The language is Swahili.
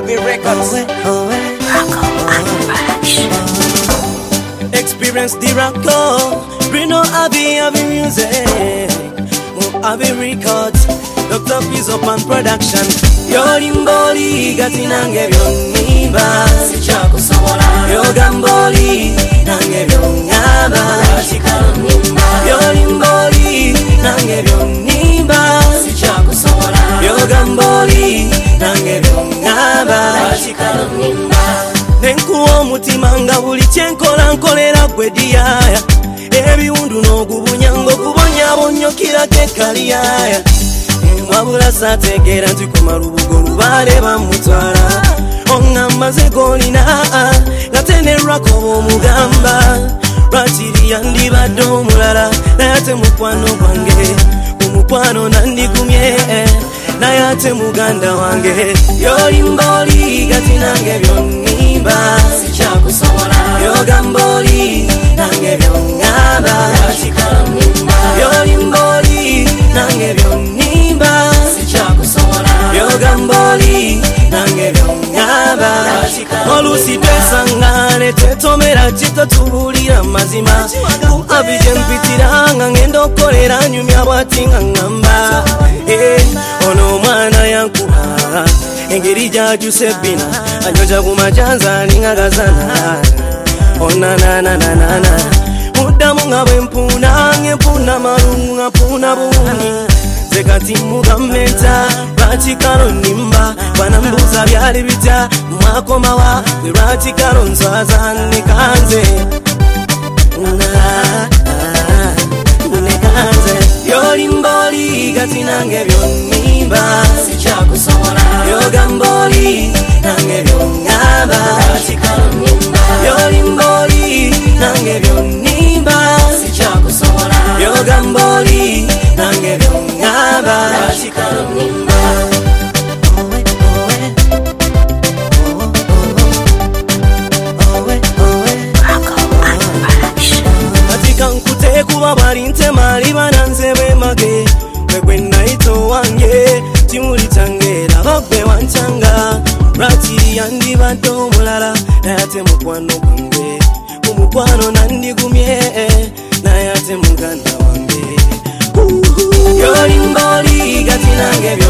Abbey Records. Experience the Rocco, Bruno Abbey music, Abbey Records, Dr. Pizzo Pan Production. Yolimboli gatinange byonimba sichako sobola yogamboli nange byongaba chikalo nimba yolimboli nange byonimba sichako sobola yogamboli nange byongaba chikalo nimba nenkuwa omutima nga buli kyenkola nkolera gwe diyaya ebiwundu n'ogubunyango kubonyabonyokirako ekkaliyaya wabula sategeera nti ku malubugo lubaale bamutwala oŋŋamba ze golina nga tenerwako b'omugamba lwakiri yandibadde omulala naye ate mukwano gwange ku mukwano nandigumye naye ate muganda wange yolimboli gati nange byonnimba sikyakusobola yogamboli nange byongaba yolimboli nange byonnimba sikyakusobola yogamboli nange byongaba olusi twesangane tetomera kitotubulira mazima ku abije mpitiranga ngenda okolera nyumya bwati nga ngamba ono omwana yankuba engeri gyajuse bina anyoja ku majanzani nga gazana onanananana muddamu nga bwe mpuna ngempuna malungu nga mpuna buwuni zekati mugammenta lwakikalo nimba banambuuza byali bitya mwakomawa lwakikalo nswaza nekanze nekanze yolimboli gati nange byonnimba sikyakusobola yogamboli nange byongaba yolimboli nange byonnimba sikyakusobola yogamboli nange byongaba katika nkute kuba bali ntemali bananze bemage kwegwe naito wange kimuli kyange laba gwe wancanga lwakiri yandibadde omulala naye ate mukwano gwange ku mukwano nandigumye naye ate muganda wange yolimboli gati nange